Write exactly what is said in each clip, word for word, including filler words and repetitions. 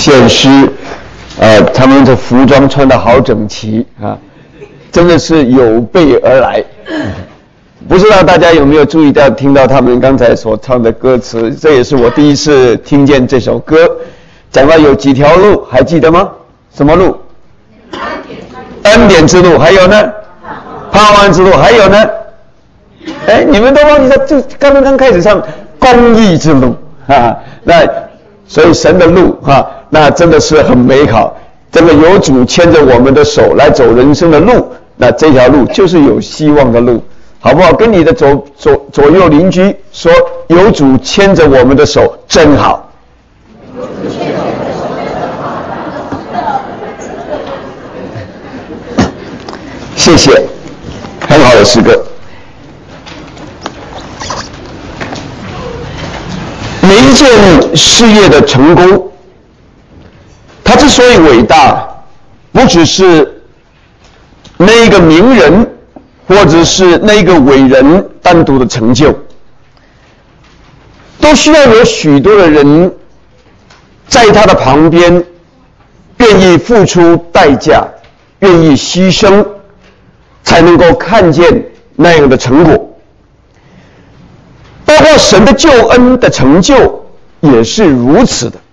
献诗，呃，他们的服装穿得好整齐啊，真的是有备而来。不知道大家有没有注意到听到他们刚才所唱的歌词？这也是我第一次听见这首歌。讲到有几条路，还记得吗？什么路？恩典之路。还有呢？盼望之路。还有呢？哎，你们都忘记了，就刚刚刚开始唱公义之路啊。那所以神的路啊，那真的是很美好。真的有主牵着我们的手来走人生的路，那这条路就是有希望的路。好不好？跟你的左左左右邻居说，有主牵着我们的手真好。谢谢，很好的诗歌。每一件事业的成功，它之所以伟大，不只是那一个名人或者是那个伟人单独的成就，都需要有许多的人在他的旁边，愿意付出代价，愿意牺牲，才能够看见那样的成果。包括神的救恩的成就也是如此的。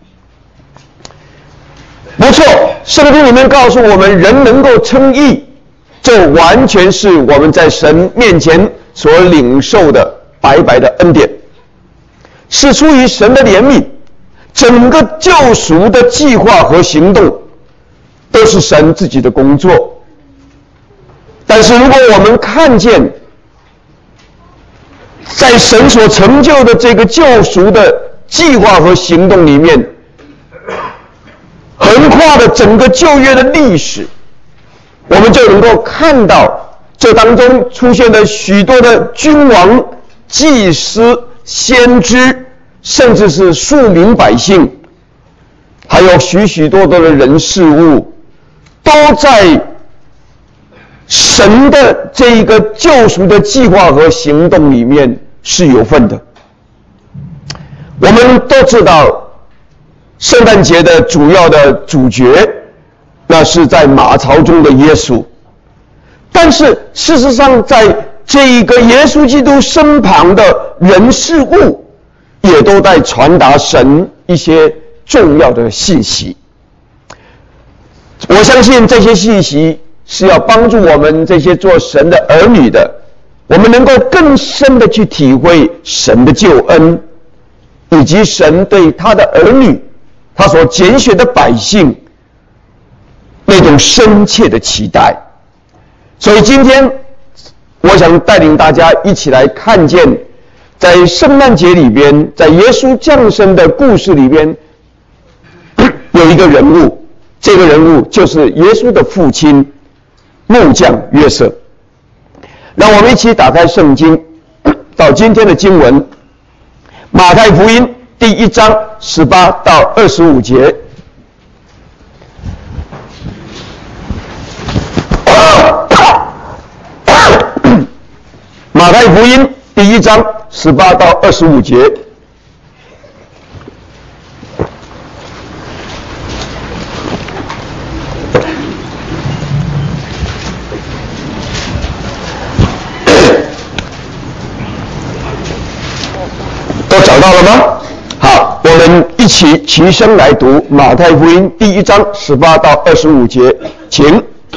不错，圣经里面告诉我们，人能够称义，这完全是我们在神面前所领受的白白的恩典，是出于神的怜悯。整个救赎的计划和行动都是神自己的工作。但是如果我们看见在神所成就的这个救赎的计划和行动里面，横跨的整个旧约的历史，我们就能够看到这当中出现了许多的君王、祭司、先知，甚至是庶民百姓，还有许许多多的人事物，都在神的这一个救赎的计划和行动里面是有份的。我们都知道圣诞节的主要的主角，那是在马槽中的耶稣。但是事实上，在这一个耶稣基督身旁的人事物，也都在传达神一些重要的信息。我相信这些信息是要帮助我们这些做神的儿女的，我们能够更深的去体会神的救恩，以及神对他的儿女，他所拣选的百姓那种深切的期待。所以今天我想带领大家一起来看见，在圣诞节里边，在耶稣降生的故事里边，有一个人物，这个人物就是耶稣的父亲木匠约瑟。让我们一起打开圣经，到今天的经文，马太福音第一章十八到二十五节。马太福音第一章十八到二十五节。都找到了吗？好，我们一起齐声来读马太福音第一章十八到二十五节，请。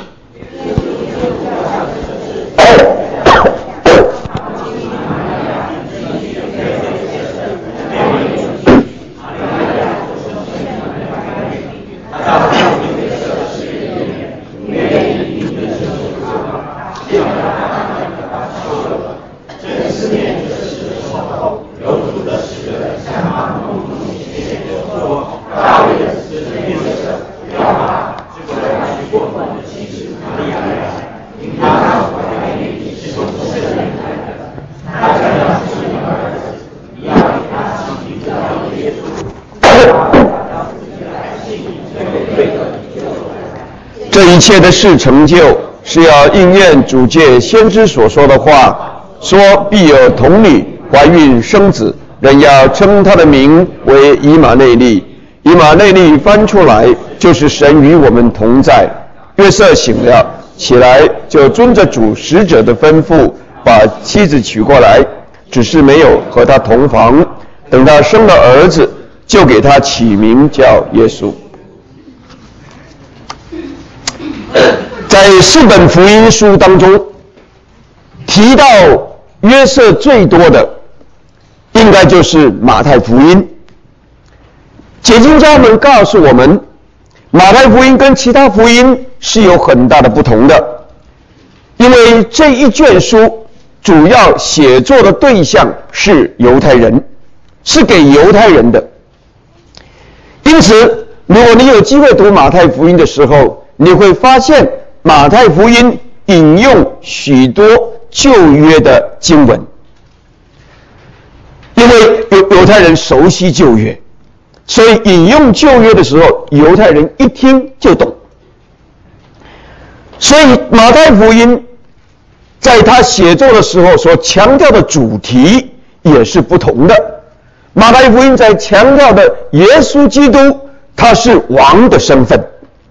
这一切的事成就，是要应验主借先知所说的话，说必有童女怀孕生子，人要称他的名为以马内利， 以马内利翻出来，就是神与我们同在。约瑟醒了，起来就遵着主使者的吩咐，把妻子娶过来，只是没有和他同房。等他生了儿子，就给他起名叫耶稣。在四本福音书当中，提到约瑟最多的，应该就是马太福音。解经家们告诉我们，马太福音跟其他福音是有很大的不同的，因为这一卷书主要写作的对象是犹太人，是给犹太人的。因此，如果你有机会读马太福音的时候，你会发现马太福音引用许多旧约的经文，因为犹犹太人熟悉旧约，所以引用旧约的时候，犹太人一听就懂。所以马太福音在他写作的时候所强调的主题也是不同的。马太福音在强调的耶稣基督他是王的身份，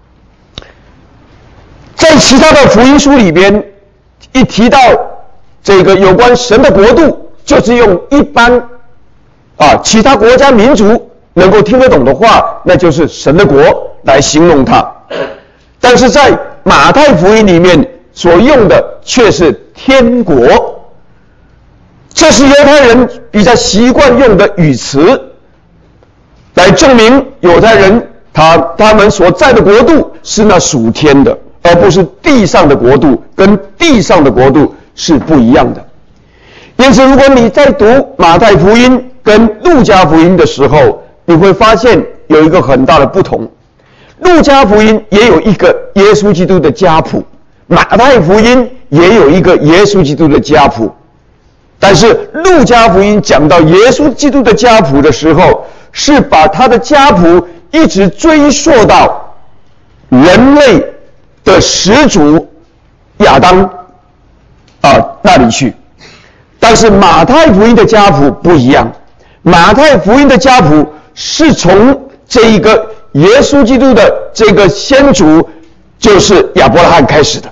在其他的福音书里边一提到这个有关神的国度，就是用一般啊其他国家民族能够听得懂的话，那就是神的国来形容它。但是在马太福音里面所用的却是天国，这是犹太人比较习惯用的语词，来证明犹太人他他们所在的国度是那属天的，而不是地上的国度，跟地上的国度是不一样的。因此，如果你在读马太福音跟路加福音的时候，你会发现有一个很大的不同。路加福音也有一个耶稣基督的家谱，马太福音也有一个耶稣基督的家谱。但是路加福音讲到耶稣基督的家谱的时候，是把他的家谱一直追溯到人类的始祖亚当啊那里去。但是马太福音的家谱不一样，马太福音的家谱是从这一个耶稣基督的这个先祖，就是亚伯拉罕开始的。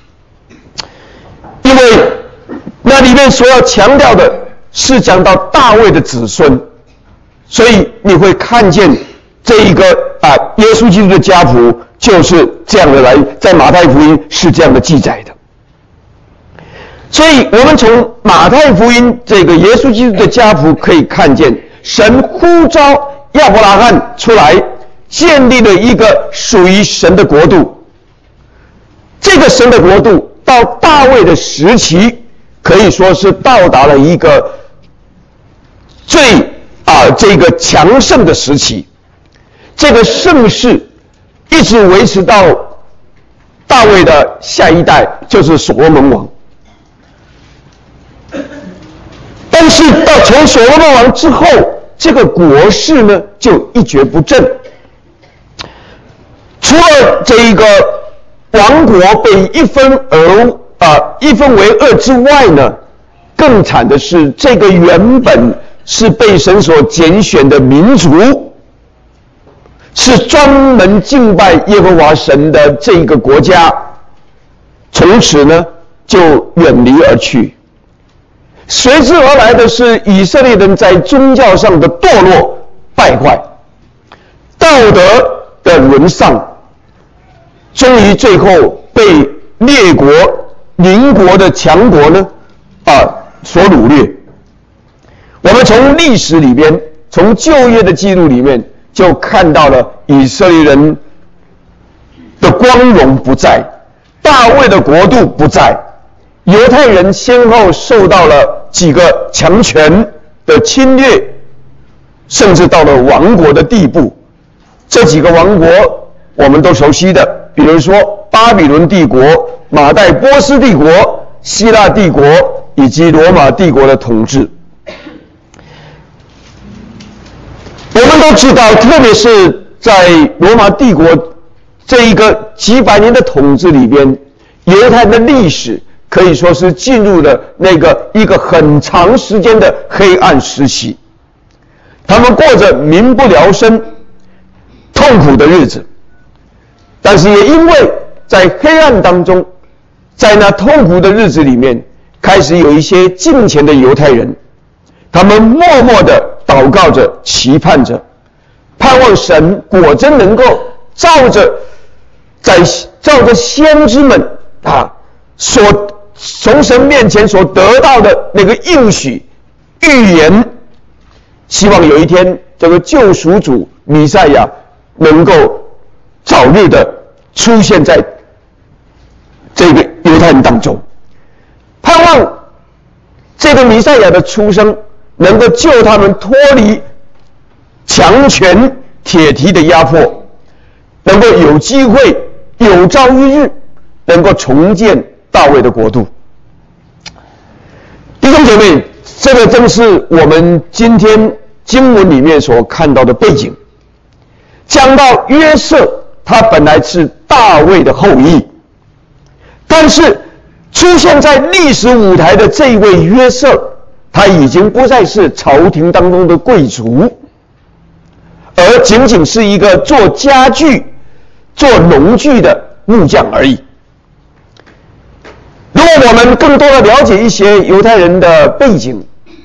因为那里面所要强调的是讲到大卫的子孙，所以你会看见这一个啊耶稣基督的家谱就是这样的来，在马太福音是这样的记载的。所以我们从马太福音这个耶稣基督的家谱可以看见，神呼召亚伯拉罕出来，建立了一个属于神的国度。这个神的国度到大卫的时期，可以说是到达了一个最啊这个强盛的时期。这个盛世一直维持到大卫的下一代，就是所罗门王。但是到从所罗门王之后，这个国势呢就一蹶不振。除了这一个王国被一分而啊、呃、一分为二之外呢，更惨的是这个原本是被神所拣选的民族，是专门敬拜耶和华神的这一个国家，从此呢就远离而去。随之而来的是以色列人在宗教上的堕落败坏，道德的沦丧，终于最后被列国邻国的强国呢啊所掳掠。我们从历史里边，从旧约的记录里面，就看到了以色列人的光荣不在，大卫的国度不在，犹太人先后受到了几个强权的侵略，甚至到了亡国的地步。这几个王国我们都熟悉的，比如说巴比伦帝国、马代波斯帝国、希腊帝国以及罗马帝国的统治。我们都知道，特别是在罗马帝国这一个几百年的统治里边，犹太的历史可以说是进入了那个一个很长时间的黑暗时期。他们过着民不聊生， 痛苦的日子，但是也因为在黑暗当中，在那痛苦的日子里面，开始有一些敬虔的犹太人，他们默默地祷告着，期盼着，盼望神果真能够照着在照着先知们啊所从神面前所得到的那个应许预言，希望有一天这个救赎主弥赛亚能够早日的出现在这个犹太人当中，盼望这个弥赛亚的出生能够救他们脱离强权铁蹄的压迫，能够有机会有朝一日能够重建大卫的国度。弟兄姐妹，这个正是我们今天经文里面所看到的背景。讲到约瑟，他本来是大卫的后裔，但是出现在历史舞台的这一位约瑟，他已经不再是朝廷当中的贵族，而仅仅是一个做家具、做农具的木匠而已。如果我们更多的了解一些犹太人的背景，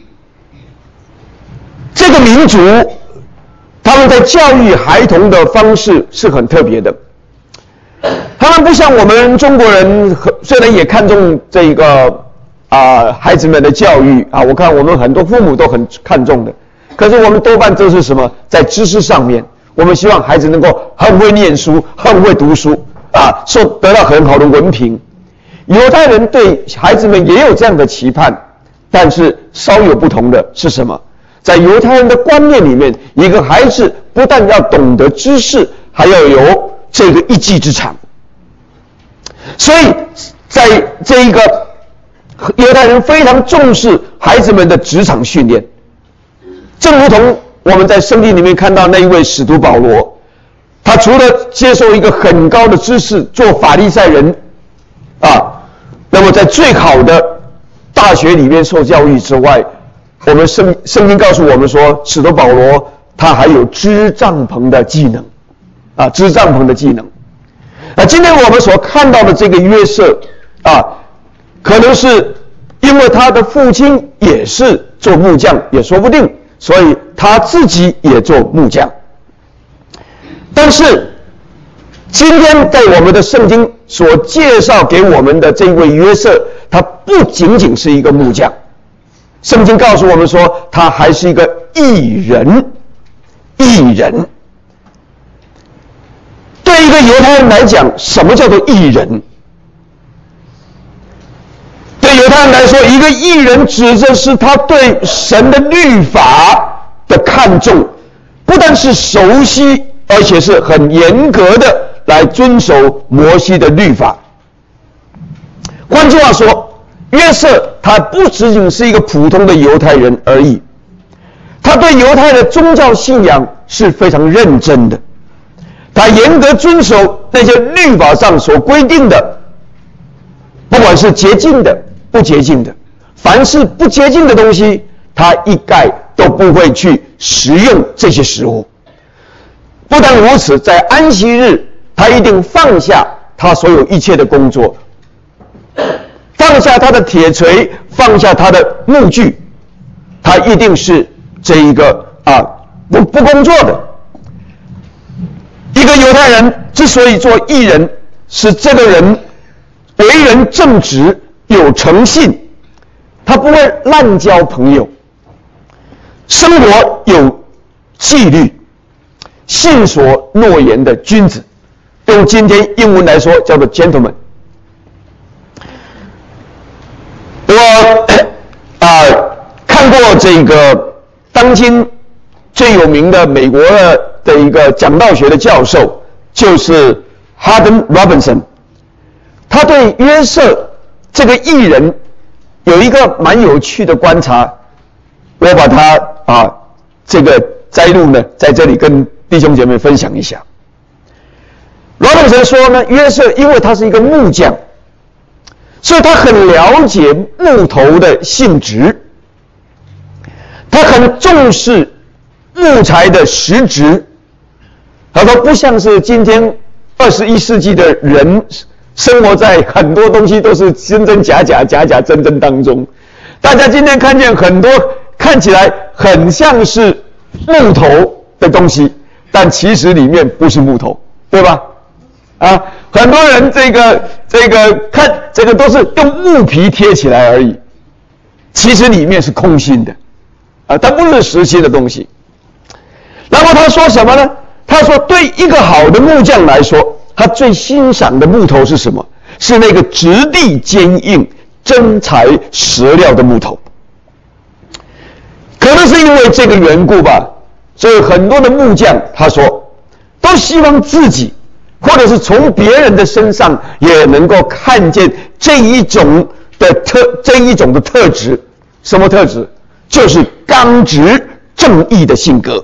这个民族他们在教育孩童的方式是很特别的。他们不像我们中国人，虽然也看重这个啊、呃、孩子们的教育啊，我看我们很多父母都很看重的，可是我们多半都是什么，在知识上面，我们希望孩子能够很会念书，很会读书啊，受得到很好的文凭。犹太人对孩子们也有这样的期盼，但是稍有不同的是什么？在犹太人的观念里面，一个孩子不但要懂得知识，还要有这个一技之长。所以在这一个犹太人非常重视孩子们的职场训练，正如同我们在圣经里面看到那一位使徒保罗，他除了接受一个很高的知识，做法利赛人啊，那么在最好的大学里面受教育之外，我们圣圣经告诉我们说，使徒保罗他还有织帐篷的技能啊，织帐篷的技能。那今天我们所看到的这个约瑟啊，可能是因为他的父亲也是做木匠，也说不定，所以他自己也做木匠。但是今天在我们的圣经所介绍给我们的这位约瑟，他不仅仅是一个木匠，圣经告诉我们说，他还是一个义人。义人对一个犹太人来讲，什么叫做义人？对犹太人来说，一个义人指的是他对神的律法的看重，不但是熟悉，而且是很严格的来遵守摩西的律法。换句话说，约瑟他不仅仅是一个普通的犹太人而已，他对犹太的宗教信仰是非常认真的，他严格遵守那些律法上所规定的，不管是洁净的不洁净的，凡是不洁净的东西，他一概都不会去食用这些食物。不但如此，在安息日他一定放下他所有一切的工作，放下他的铁锤，放下他的木具，他一定是这一个啊不不工作的。一个犹太人之所以做义人，是这个人为人正直，有诚信，他不会滥交朋友，生活有纪律，信所诺言的君子，用今天英文来说叫做 gentleman。 我啊、呃、看过这个当今最有名的美国的一个讲道学的教授，就是 Haddon Robinson。 他对约瑟这个义人有一个蛮有趣的观察，我把他啊这个摘录呢在这里跟弟兄姐妹分享一下。 Robinson 说呢，约瑟因为他是一个木匠，所以他很了解木头的性质，他很重视木材的实质，而他说不像是今天二十一世纪的人生活在很多东西都是真真假假假假真真当中。大家今天看见很多看起来很像是木头的东西，但其实里面不是木头，对吧？啊，很多人这个这个看这个都是用木皮贴起来而已，其实里面是空心的，啊，它不是实心的东西。然后他说什么呢？他说对一个好的木匠来说，他最欣赏的木头是什么？是那个质地坚硬、真材实料的木头。可能是因为这个缘故吧，所以很多的木匠他说都希望自己或者是从别人的身上也能够看见这一种的特这一种的特质。什么特质？就是刚直正义的性格。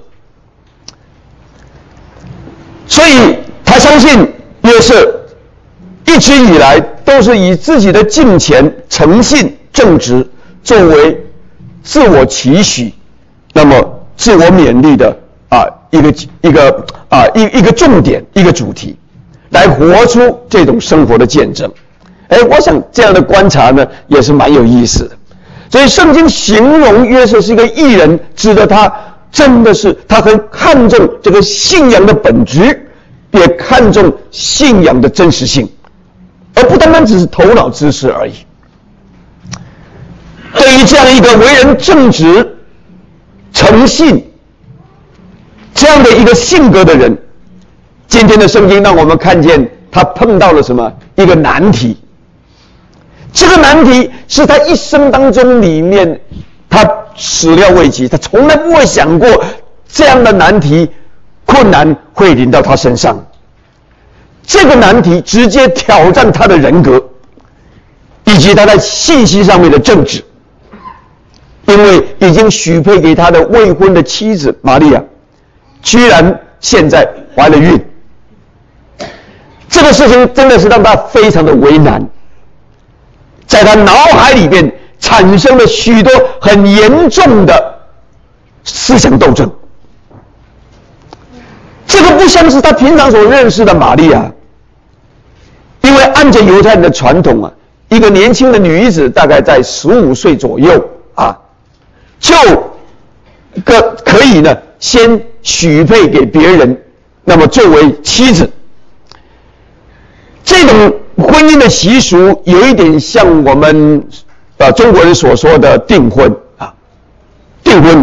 所以他相信约瑟一直以来都是以自己的敬虔、诚信、正直作为自我期许，那么自我勉励的啊一个一个啊一一个重点，一个主题，来活出这种生活的见证。哎，我想这样的观察呢也是蛮有意思的。所以圣经形容约瑟是一个义人，指的他真的是他很看重这个信仰的本质，也看重信仰的真实性，而不单单只是头脑知识而已。对于这样一个为人正直、诚信这样的一个性格的人，今天的圣经让我们看见他碰到了什么？一个难题。这个难题是他一生当中里面他始料未及，他从来不会想过这样的难题困难会临到他身上。这个难题直接挑战他的人格以及他在信息上面的正直，因为已经许配给他的未婚的妻子玛利亚居然现在怀了孕。这个事情真的是让他非常的为难，在他脑海里面产生了许多很严重的思想斗争。这个不像是他平常所认识的玛利亚，因为按照犹太人的传统啊，一个年轻的女子大概在十五岁左右啊，就个可以呢先许配给别人，那么作为妻子。这种婚姻的习俗有一点像我们呃中国人所说的订婚啊，订婚。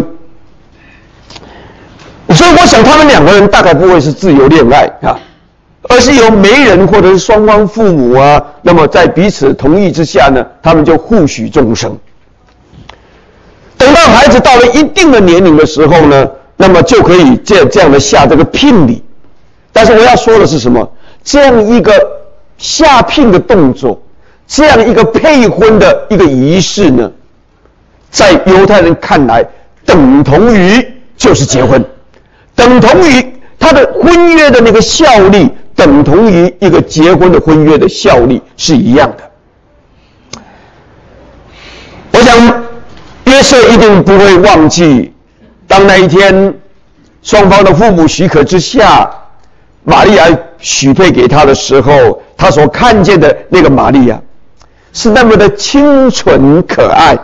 所以我想他们两个人大概不会是自由恋爱啊，而是由媒人或者是双方父母啊，那么在彼此同意之下呢，他们就互许终生。等到孩子到了一定的年龄的时候呢，那么就可以这样这样的下这个聘礼。但是我要说的是什么？这样一个下聘的动作，这样一个配婚的一个仪式呢，在犹太人看来等同于就是结婚，等同于他的婚约的那个效力，等同于一个结婚的婚约的效力是一样的。我想约瑟一定不会忘记，当那一天双方的父母许可之下，玛利亚许配给他的时候，他所看见的那个玛利亚是那么的清纯可爱，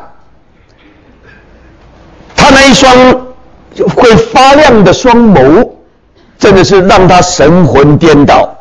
他那一双会发亮的双眸真的是让他神魂颠倒。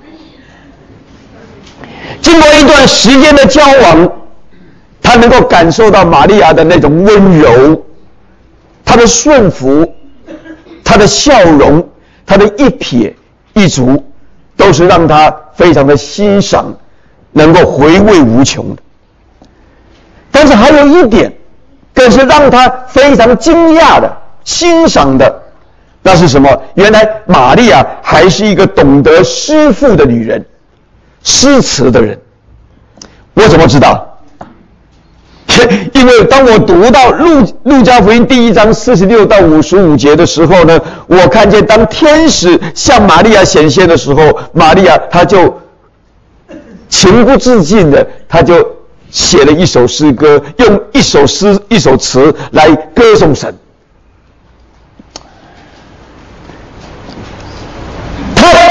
经过一段时间的交往，他能够感受到玛利亚的那种温柔，她的顺服，她的笑容，她的一撇一足，都是让他非常的欣赏，能够回味无穷的。但是还有一点更是让他非常惊讶的欣赏的，那是什么？原来玛利亚还是一个懂得诗赋的女人，诗词的人。我怎么知道？因为当我读到路路加福音第一章四十六到五十五节的时候呢，我看见当天使向玛利亚显现的时候，玛利亚她就情不自禁的，她就写了一首诗歌，用一首诗一首词来歌颂神。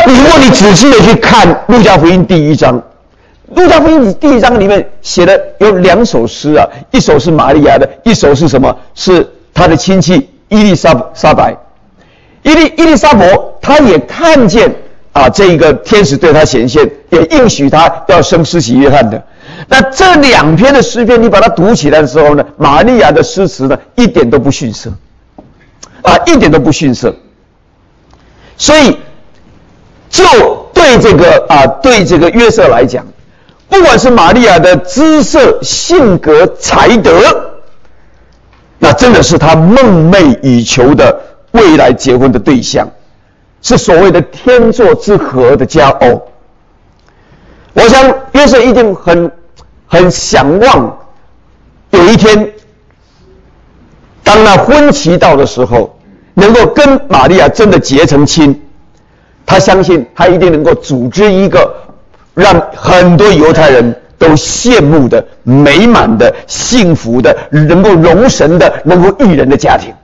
那如果你仔细的去看路加福音第一章，路加福音第一章里面写的有两首诗啊，一首是玛利亚的，一首是什么？是他的亲戚伊丽莎莎白。伊丽伊丽莎伯，他也看见啊，这个天使对他显现，也应许他要生施洗约翰的。那这两篇的诗篇，你把它读起来的时候呢，玛利亚的诗词呢，一点都不逊色，啊，一点都不逊色。所以，就对这个啊，对这个约瑟来讲，不管是玛利亚的姿色、性格、才德，那真的是他梦寐以求的未来结婚的对象，是所谓的天作之合的佳偶。我想约瑟一定很很想望有一天，当那婚期到的时候，能够跟玛利亚真的结成亲。他相信他一定能够组织一个让很多犹太人都羡慕的、美满的、幸福的、能够容神的、能够育人的家庭。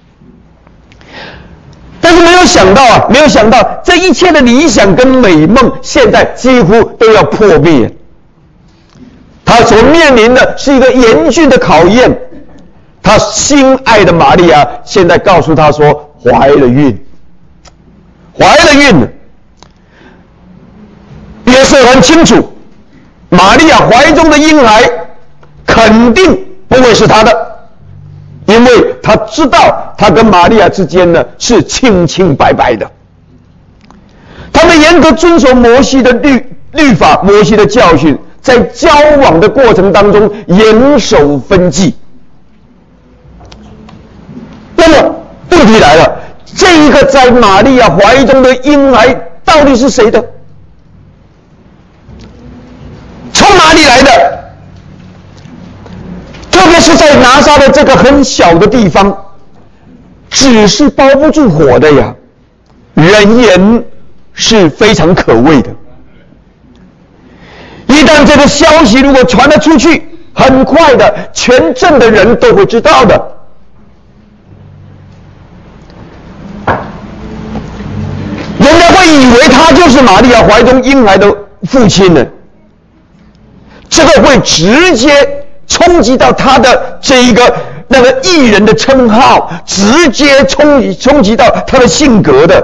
但是没有想到啊，没有想到这一切的理想跟美梦，现在几乎都要破灭。他所面临的是一个严峻的考验。他心爱的玛利亚现在告诉他说，怀了孕。怀了孕了，约瑟很清楚，玛利亚怀中的婴孩肯定不会是他的，因为他知道他跟玛利亚之间呢是清清白白的。他们严格遵守摩西的律律法，摩西的教训，在交往的过程当中严守分际。那么问题来了，这一个在玛利亚怀中的婴孩到底是谁的？从哪里来的？特别是在拿撒勒这个很小的地方，纸是包不住火的呀，人言是非常可畏的。一旦这个消息如果传了出去，很快的全镇的人都会知道的。人家会以为他就是玛利亚怀中婴孩的父亲呢，这个会直接冲击到他的这一个那个艺人的称号，直接冲冲击到他的性格的。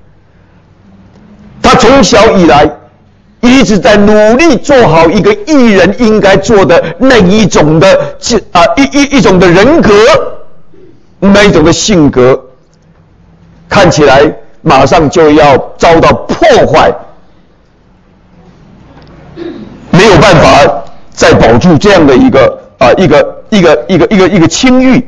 他从小以来一直在努力做好一个艺人应该做的那一种的啊一一一种的人格，那一种的性格，看起来马上就要遭到破坏，没有办法再保住这样的一个啊一个一个一个一个一个清誉，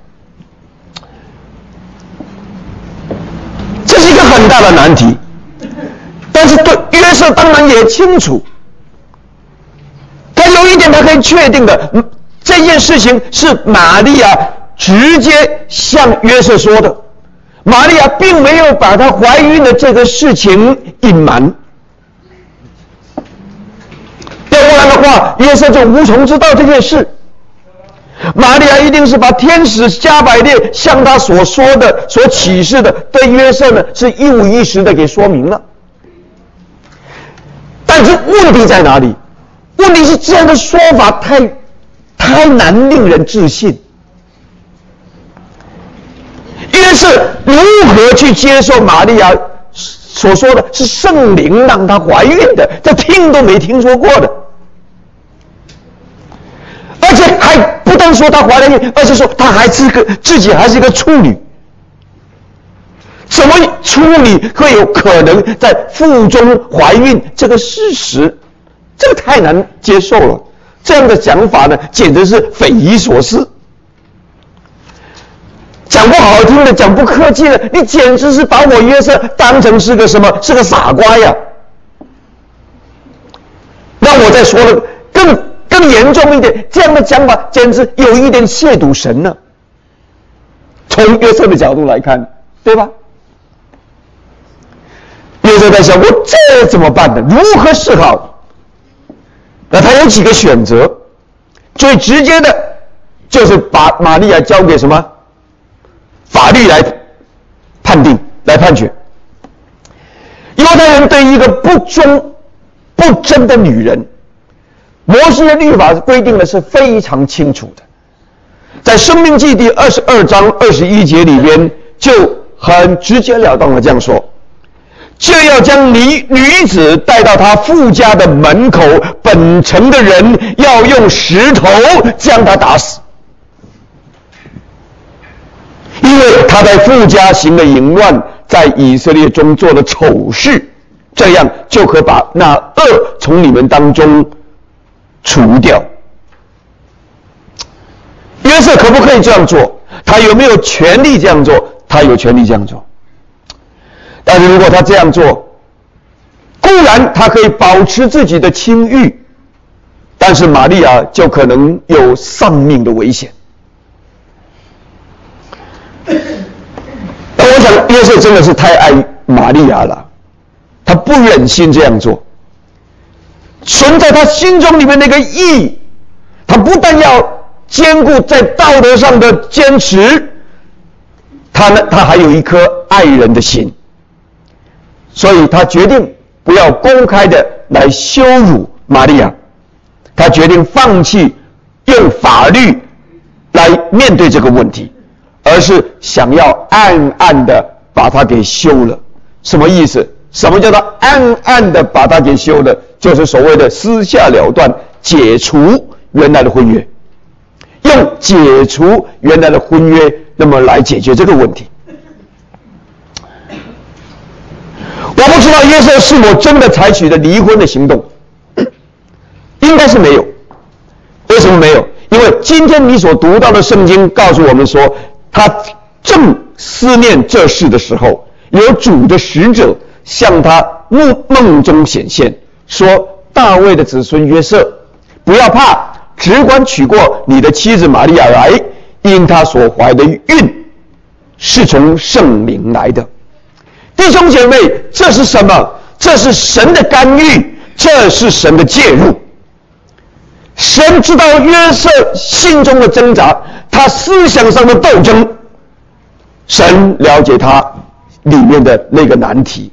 这是一个很大的难题。但是对约瑟当然也清楚，他有一点他可以确定的，这件事情是玛利亚直接向约瑟说的。玛利亚并没有把她怀孕的这个事情隐瞒，要不然的话，约瑟就无从知道这件事。玛利亚一定是把天使加百列向他所说的、所启示的，对约瑟呢是一五一十的给说明了。但是问题在哪里？问题是这样的说法太太难令人置信。约瑟如何去接受玛利亚所说的是圣灵让她怀孕的？这听都没听说过的，而且还不但说她怀了孕，而是说她还是个自己还是一个处女。怎么处女会有可能在腹中怀孕这个事实？这个太难接受了。这样的讲法呢，简直是匪夷所思。讲不好听的，讲不客气的，你简直是把我约瑟当成是个什么？是个傻瓜呀！那我再说了更更严重一点，这样的讲法简直有一点亵渎神了。从约瑟的角度来看，对吧？约瑟在想，我这怎么办呢？如何是好？那他有几个选择，最直接的就是把玛利亚交给什么法律来判定、来判决。 犹太人对一个不忠不贞的女人，摩西的律法规定的是非常清楚的，在申命记第二十二章二十一节里边就很直截了当的这样说，就要将女女子带到她父家的门口，本城的人要用石头将她打死，因为她在父家行了淫乱，在以色列中做了丑事，这样就可把那恶从你们当中除掉。约瑟可不可以这样做？他有没有权利这样做？他有权利这样做。但是如果他这样做，固然他可以保持自己的清誉，但是玛利亚就可能有丧命的危险。我想约瑟真的是太爱玛利亚了，他不忍心这样做。存在他心中里面那个义，他不但要兼顾在道德上的坚持，他呢，他还有一颗爱人的心，所以他决定不要公开的来羞辱玛利亚，他决定放弃用法律来面对这个问题，而是想要暗暗的把他给休了。什么意思？什么叫做暗暗的把他给休了？就是所谓的私下了断，解除原来的婚约，用解除原来的婚约，那么来解决这个问题。我不知道约瑟是否真的采取了离婚的行动，应该是没有。为什么没有？因为今天你所读到的圣经告诉我们说，他正思念这事的时候，有主的使者向他梦中显现，说大卫的子孙约瑟，不要怕，只管娶过你的妻子玛利亚来，因她所怀的孕是从圣灵来的。弟兄姐妹，这是什么？这是神的干预，这是神的介入。神知道约瑟心中的挣扎，他思想上的斗争，神了解他里面的那个难题。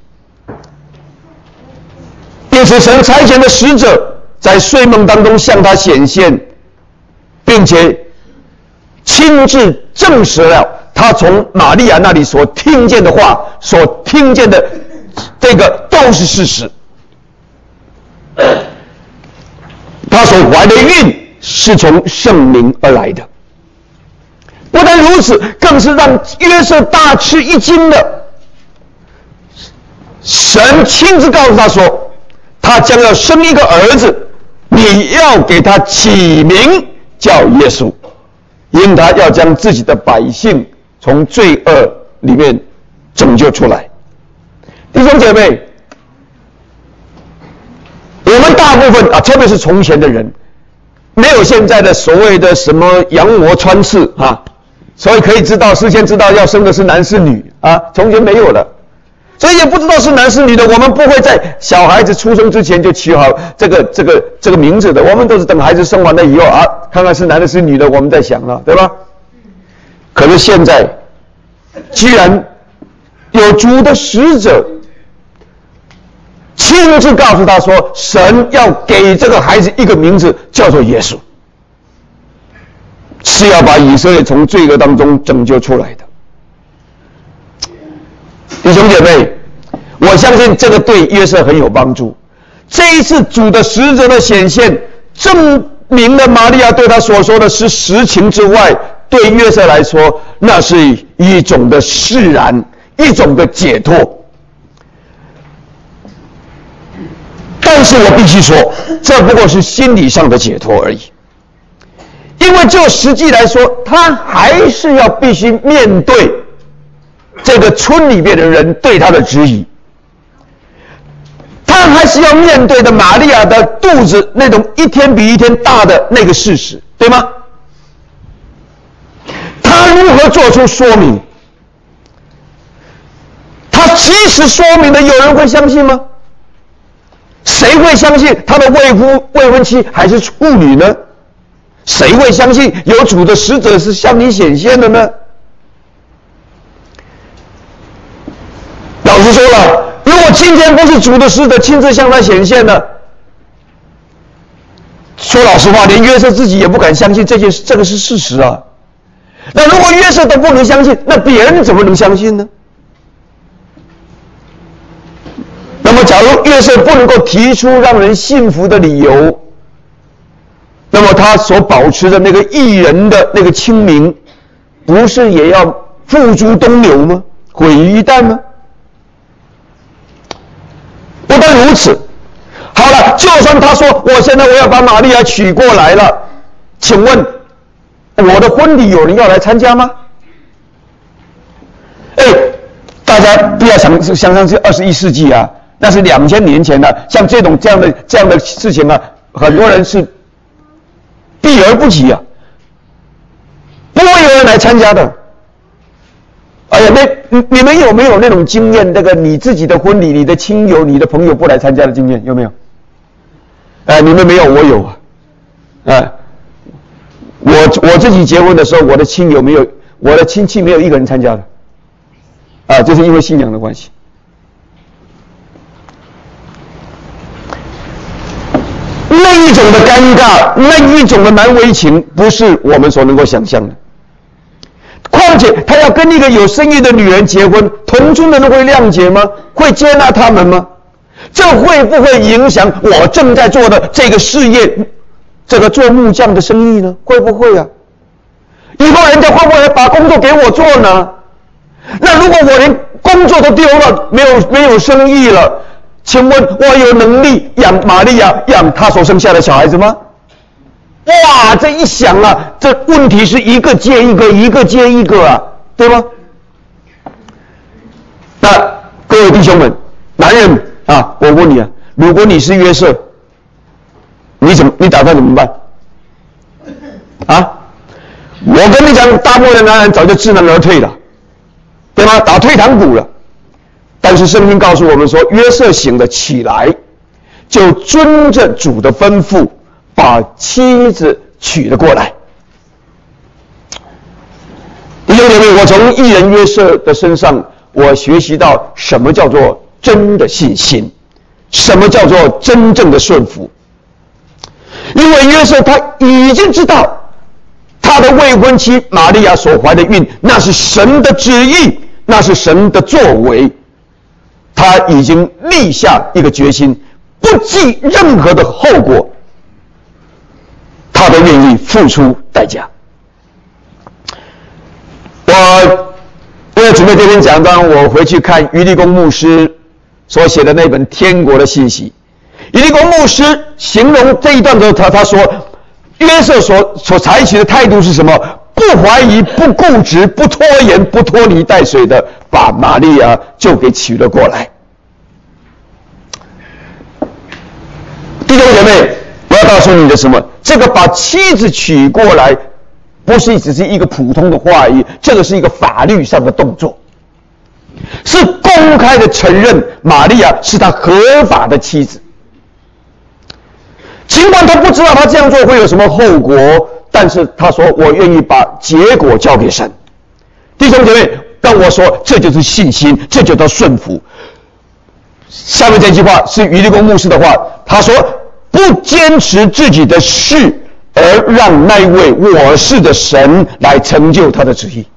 因此神差遣的使者在睡梦当中向他显现，并且亲自证实了他从玛利亚那里所听见的话，所听见的这个都是事实。他所怀的孕是从圣灵而来的。不但如此，更是让约瑟大吃一惊的。神亲自告诉他说，他将要生一个儿子，你要给他起名叫耶稣，因他要将自己的百姓从罪恶里面拯救出来。弟兄姐妹，我们大部分啊，特别是从前的人，没有现在的所谓的什么羊膜穿刺啊，所以可以知道事先知道要生的是男是女啊，从前没有了，所以也不知道是男是女的。我们不会在小孩子出生之前就取好这个这个这个名字的，我们都是等孩子生完了以后啊，看看是男的是女的，我们再想了，对吧？可是现在居然有主的使者亲自告诉他说，神要给这个孩子一个名字，叫做耶稣，是要把以色列从罪恶当中拯救出来的。弟兄姐妹，我相信这个对约瑟很有帮助。这一次主的使者的显现，证明了玛利亚对他所说的是实情之外，对约瑟来说，那是一种的释然，一种的解脱。但是我必须说，这不过是心理上的解脱而已，因为就实际来说，他还是要必须面对这个村里面的人对他的质疑，他还是要面对的玛利亚的肚子那种一天比一天大的那个事实，对吗？他如何做出说明？他即使说明了，有人会相信吗？谁会相信他的未夫未婚妻还是处女呢？谁会相信有主的使者是向你显现的呢？老实说了，如果今天不是主的使者亲自向他显现的，说老实话，连约瑟自己也不敢相信这件事，这个是事实啊。那如果约瑟都不能相信，那别人怎么能相信呢？那么假如约瑟不能够提出让人信服的理由，那么他所保持的那个义人的那个清明，不是也要付诸东流吗？毁于一旦吗？不但如此，好了，就算他说我现在我要把玛利亚娶过来了，请问我的婚礼有人要来参加吗？哎，大家不要想想象是二十一世纪啊，那是两千年前的、啊，像这种这样的这样的事情啊，很多人是避而不及啊，不会有人来参加的。哎呀，那你们有没有那种经验？那个你自己的婚礼，你的亲友、你的朋友不来参加的经验有没有？哎，你们没有，我有啊。哎，我我自己结婚的时候，我的亲友没有，我的亲戚没有一个人参加的。啊，就是因为信仰的关系。那一种的尴尬，那一种的难为情，不是我们所能够想象的。况且他要跟一个有生意的女人结婚，同村的人会谅解吗？会接纳他们吗？这会不会影响我正在做的这个事业，这个做木匠的生意呢？会不会啊？以后人家会不会把工作给我做呢？那如果我连工作都丢了，没有没有生意了，请问我有能力养玛利亚，养她所生下的小孩子吗？哇，这一想啊，这问题是一个接一个，一个接一个啊，对吗？那各位弟兄们，男人啊，我问你啊，如果你是约瑟，你怎么，你打算怎么办？啊？我跟你讲，大部分的男人早就知难而退了，对吗？打退堂鼓了。但是圣经告诉我们说，约瑟醒了起来，就遵着主的吩咐，把妻子娶了过来。弟兄姐妹，我从义人约瑟的身上，我学习到什么叫做真的信心，什么叫做真正的顺服。因为约瑟他已经知道，他的未婚妻玛利亚所怀的孕，那是神的旨意，那是神的作为。他已经立下一个决心，不计任何的后果，他都愿意付出代价。我为了准备这篇讲章，我回去看余立功牧师所写的那本《天国的信息》。余立功牧师形容这一段的时候，他他说，约瑟所所采取的态度是什么？不怀疑，不固执，不拖延，不拖泥带水的把玛利亚就给娶了过来。弟兄姐妹，我要告诉你的什么？这个把妻子娶过来，不是只是一个普通的话而已，这个是一个法律上的动作，是公开的承认玛利亚是他合法的妻子。尽管他不知道他这样做会有什么后果，但是他说我愿意把结果交给神。弟兄姐妹，让我说，这就是信心，这就叫顺服。下面这句话是余立功牧师的话，他说，不坚持自己的事，而让那位我是的神来成就他的旨意。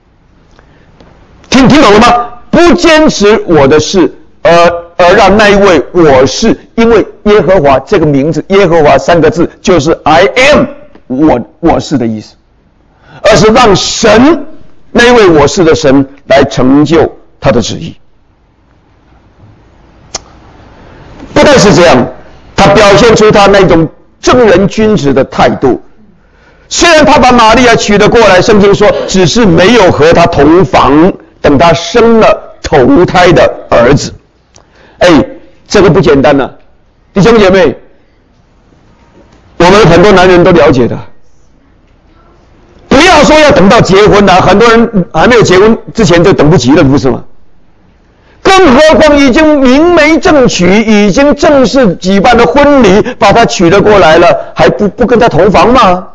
听听懂了吗？不坚持我的事，而而让那一位我是，因为耶和华这个名字，耶和华三个字就是 I am 我我是的意思，而是让神那一位我是的神来成就他的旨意。不但是这样，他表现出他那种正人君子的态度。虽然他把玛利亚娶了过来，圣经说只是没有和他同房，等他生了头胎的儿子。哎，这个不简单啊，弟兄姐妹，我们很多男人都了解的。不要说要等到结婚了，很多人还没有结婚之前就等不及了，不是吗？更何况已经明媒正娶，已经正式举办了婚礼，把他娶了过来了，还不不跟他同房吗？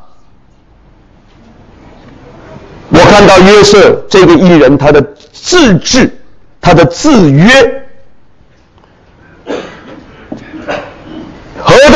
我看到约瑟这个艺人，他的自制，他的自约，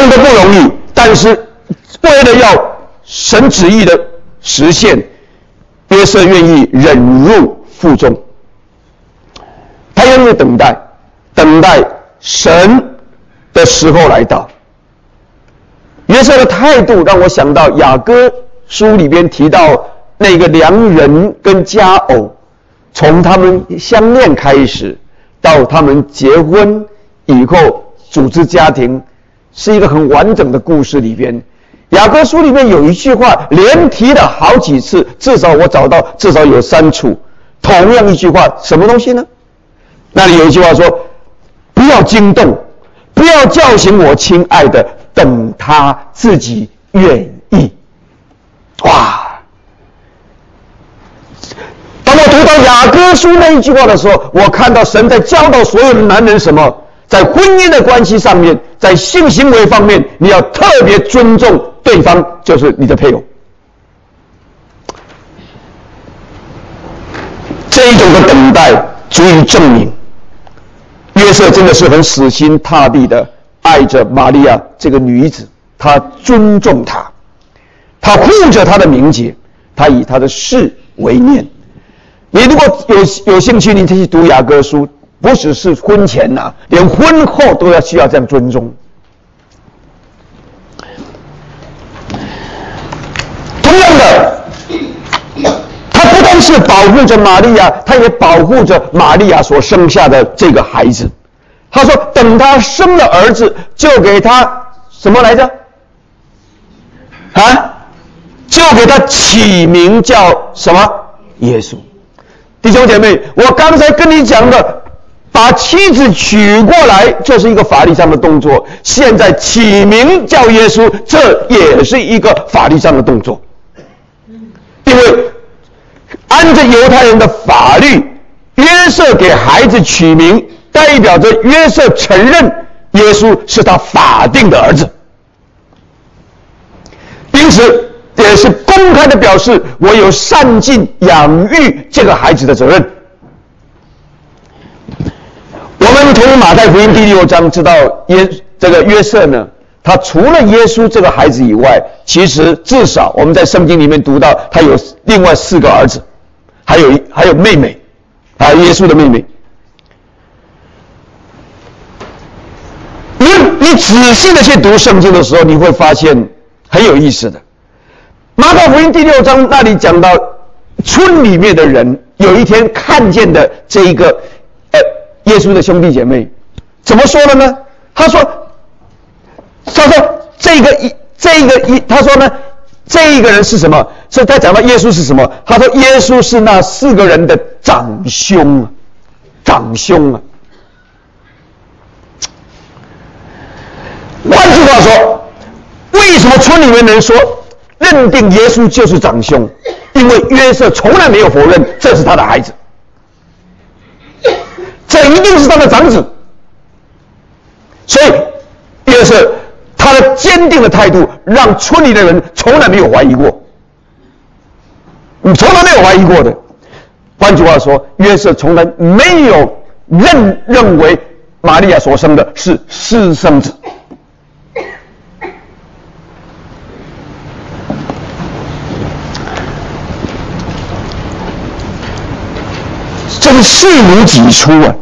样的不容易，但是为了要神旨意的实现，约瑟愿意忍辱负重，他愿意等待，等待神的时候来到。约瑟的态度让我想到雅歌书里边提到那个良人跟佳偶，从他们相恋开始到他们结婚以后组织家庭，是一个很完整的故事里边。雅歌书里面有一句话连提了好几次，至少我找到至少有三处同样一句话，什么东西呢？那里有一句话说，不要惊动，不要叫醒我亲爱的，等他自己愿意。哇！当我读到雅歌书那一句话的时候，我看到神在教导所有的男人什么？在婚姻的关系上面，在性行为方面，你要特别尊重对方，就是你的配偶。这一种的等待足以证明约瑟真的是很死心塌地的爱着玛利亚这个女子，他尊重她，他护着她的名节，他以她的事为念。你如果有有兴趣，你可以读雅歌书，不只是婚前啊，连婚后都要需要这样尊重。同样的，他不但是保护着玛利亚，他也保护着玛利亚所生下的这个孩子。他说等他生了儿子，就给他什么来着啊？就给他起名叫什么？耶稣。弟兄姐妹，我刚才跟你讲的把妻子娶过来就是一个法律上的动作，现在起名叫耶稣，这也是一个法律上的动作。因为按照犹太人的法律，约瑟给孩子取名，代表着约瑟承认耶稣是他法定的儿子，因此也是公开的表示我有善尽养育这个孩子的责任。我们从马太福音第六章知道耶这个约瑟呢，他除了耶稣这个孩子以外，其实至少我们在圣经里面读到他有另外四个儿子，还有还有妹妹，还有耶稣的妹妹。你你仔细的去读圣经的时候，你会发现很有意思的。马太福音第六章那里讲到村里面的人有一天看见的这一个呃耶稣的兄弟姐妹，怎么说的呢？他说他说这个一这个一他说呢这一个人是什么？所以他讲到耶稣是什么？他说耶稣是那四个人的长兄啊，长兄啊。换句话说，为什么村里面的人说认定耶稣就是长兄？因为约瑟从来没有否认这是他的孩子，这一定是他的长子。所以约瑟他的坚定的态度让村里的人从来没有怀疑过，你从来没有怀疑过的。换句话说，约瑟从来没有认认为玛利亚所生的是私生子。这是事无己出啊！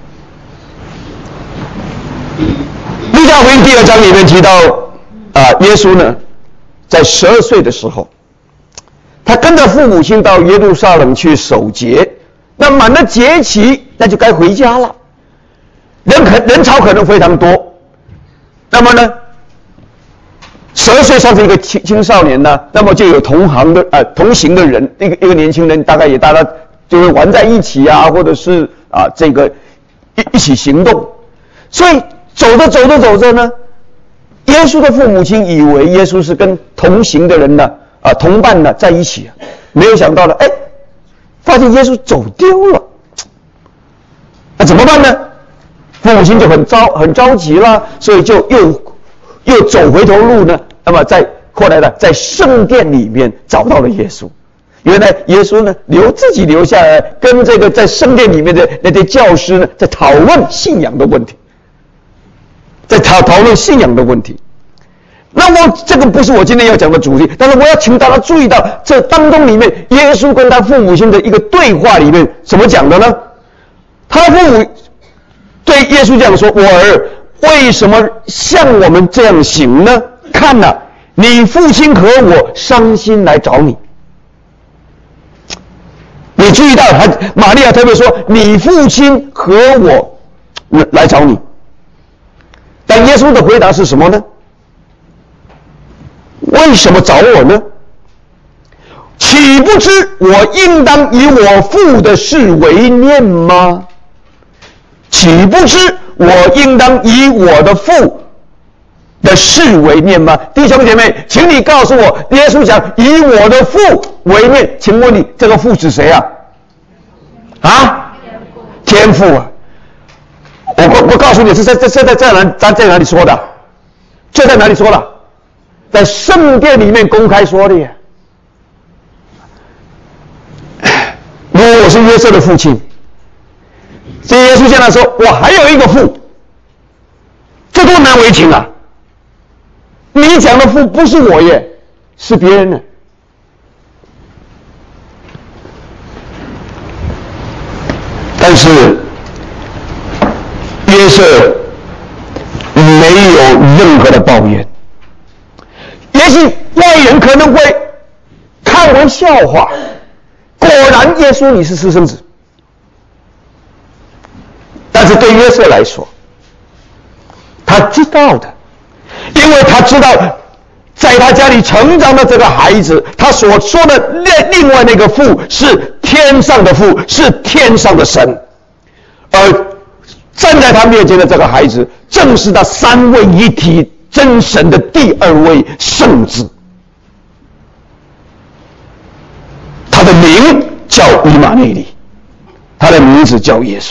路加福音第二章里面提到，啊，耶稣呢，在十二岁的时候，他跟着父母亲到耶路撒冷去守节。那满了节期，那就该回家了。人可人潮可能非常多。那么呢，十二岁算是一个青青少年呢，那么就有同行的呃同行的人，一个一个年轻人，大概也大家就会玩在一起啊，或者是啊这个一一起行动。所以走着走着走着呢，耶稣的父母亲以为耶稣是跟同行的人呢啊同伴呢在一起，没有想到呢，哎，发现耶稣走丢了，那怎么办呢？父母亲就很着很着急了，所以就又又走回头路呢。那么在后来呢，在圣殿里面找到了耶稣。原来耶稣呢留自己留下来，跟这个在圣殿里面的那些教师呢，在讨论信仰的问题，在讨讨论信仰的问题。 那我这个不是我今天要讲的主题，但是我要请大家注意到，这当中里面耶稣跟他父母亲的一个对话里面怎么讲的呢？他父母对耶稣讲说：“我儿，为什么像我们这样行呢？看哪、啊，你父亲和我伤心来找你。”你注意到他玛利亚特别说：“你父亲和我来找你。”但耶稣的回答是什么呢？为什么找我呢？岂不知我应当以我父的事为念吗？岂不知我应当以我的父的事为念吗？弟兄姐妹，请你告诉我，耶稣讲以我的父为念，请问你这个父指谁啊？啊？天父啊！我我我告诉你，是在在在在哪在在哪里说的？这在哪里说的？在圣殿里面公开说的呀。如果我是约瑟的父亲，这耶稣现在说，我还有一个父，这多难为情啊！你讲的父不是我耶，是别人的。但是约瑟没有任何的抱怨。也许外人可能会看为笑话，果然耶稣你是私生子。但是对约瑟来说，他知道的，因为他知道在他家里成长的这个孩子，他所说的另外那个父是天上的父，是天上的神，而站在他面前的这个孩子正是他三位一体真神的第二位圣子，他的名叫以马内利，他的名字叫耶稣。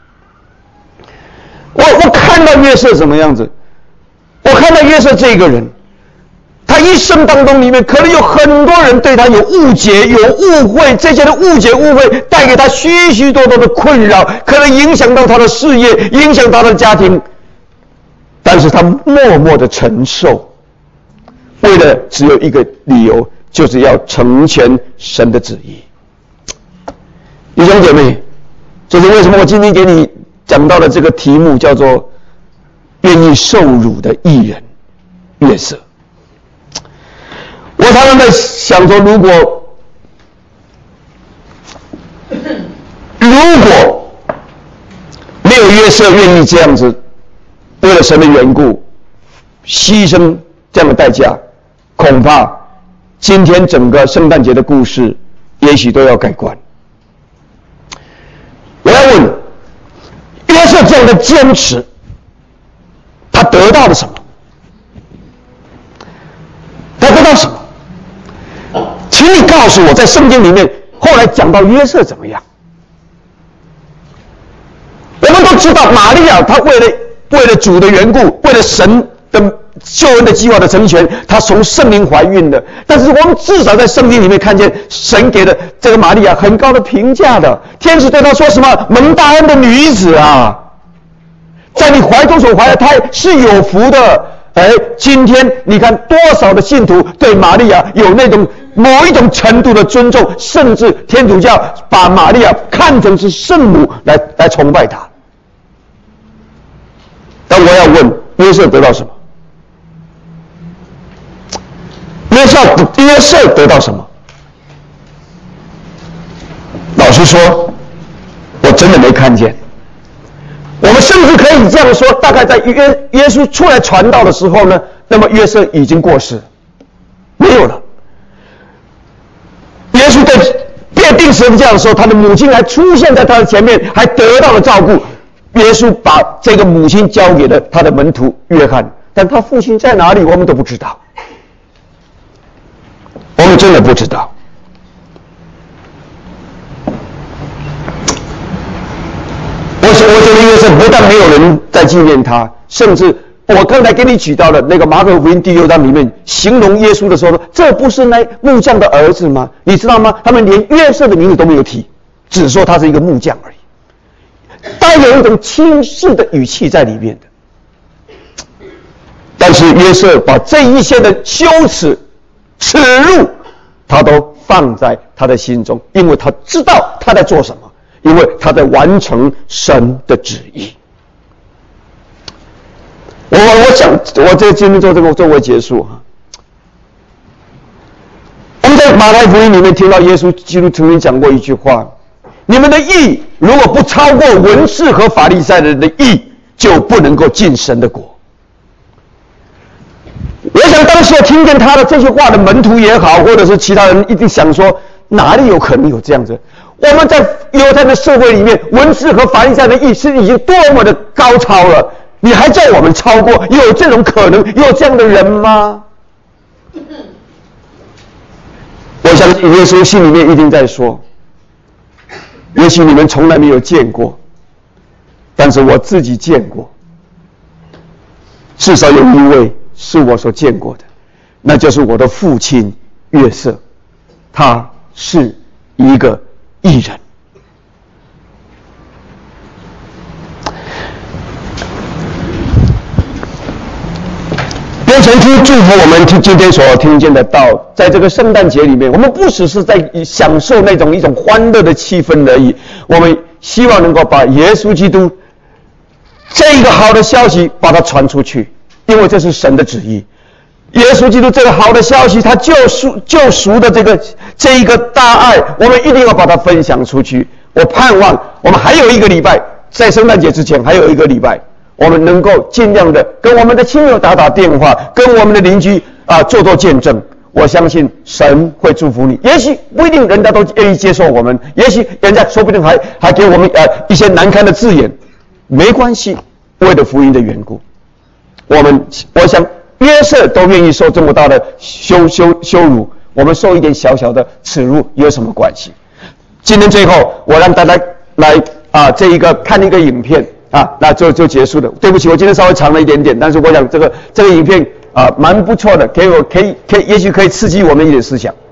我我看到约瑟什么样子？我看到约瑟这个人，他一生当中里面可能有很多人对他有误解、有误会，这些的误解、误会带给他许许多多的困扰，可能影响到他的事业，影响到他的家庭。但是他默默的承受，为了只有一个理由，就是要成全神的旨意。弟兄姐妹，这是为什么我今天给你讲到的这个题目叫做愿意受辱的义人约瑟。我常常在想说，如果如果没有约瑟愿意这样子为了神的缘故牺牲这样的代价，恐怕今天整个圣诞节的故事也许都要改观。我要问，约瑟这样的坚持，他得到了什么？他得到什么？请你告诉我，在圣经里面后来讲到约瑟怎么样？我们都知道玛利亚她为了为了主的缘故，为了神的救恩的计划的成全，她从圣灵怀孕的。但是我们至少在圣经里面看见神给了这个玛利亚很高的评价的。天使对她说什么？蒙大恩的女子啊，在你怀中所怀的胎是有福的。哎，今天你看多少的信徒对玛利亚有那种某一种程度的尊重，甚至天主教把玛利亚看成是圣母来来崇拜她。但我要问，约瑟得到什么？约瑟约瑟得到什么？老实说，我真的没看见。我们甚至可以这样说，大概在约耶稣出来传道的时候呢，那么约瑟已经过世，没有了。耶稣在被钉十字架的时候，他的母亲还出现在他的前面，还得到了照顾。耶稣把这个母亲交给了他的门徒约翰，但他父亲在哪里，我们都不知道。我们真的不知道。我我觉得约瑟不但没有人在纪念他，甚至我刚才给你举到的那个马可福音第六章里面形容耶稣的时候，这不是那木匠的儿子吗？你知道吗？他们连约瑟的名字都没有提，只说他是一个木匠而已，带有一种轻视的语气在里面的。 但是约瑟把这一切的羞耻、耻辱，他都放在他的心中，因为他知道他在做什么，因为他在完成神的旨意。我我想，我这今天做这个作为结束哈。我们在马太福音里面听到耶稣基督曾经讲过一句话：你们的义如果不超过文士和法利赛人的义，就不能够进神的国。我想当时听见他的这句话的门徒也好，或者是其他人，一定想说，哪里有可能有这样子？我们在犹太的社会里面，文士和法利赛人的义是已经多么的高超了，你还叫我们超过？有这种可能？有这样的人吗？我相信耶稣心里面一定在说，也许你们从来没有见过，但是我自己见过，至少有一位是我所见过的，那就是我的父亲约瑟，他是一个义人。愿神父祝福我们今天所听见的道，在这个圣诞节里面，我们不只是在享受那种一种欢乐的气氛而已，我们希望能够把耶稣基督这个好的消息把它传出去，因为这是神的旨意。耶稣基督这个好的消息，他救赎救赎的这个这一个大爱，我们一定要把它分享出去。我盼望我们还有一个礼拜，在圣诞节之前还有一个礼拜，我们能够尽量的跟我们的亲友打打电话，跟我们的邻居啊做做见证。我相信神会祝福你。也许不一定人家都愿意接受我们，也许人家说不定还还给我们呃一些难堪的字眼，没关系，为了福音的缘故，我们我想约瑟都愿意受这么大的羞羞羞辱，我们受一点小小的耻辱有什么关系？今天最后，我让大家来啊这一个看一个影片。啊，那就就结束了。对不起，我今天稍微长了一点点，但是我想这个这个影片啊蛮不错的，给我可以可以，也许可以刺激我们一点思想。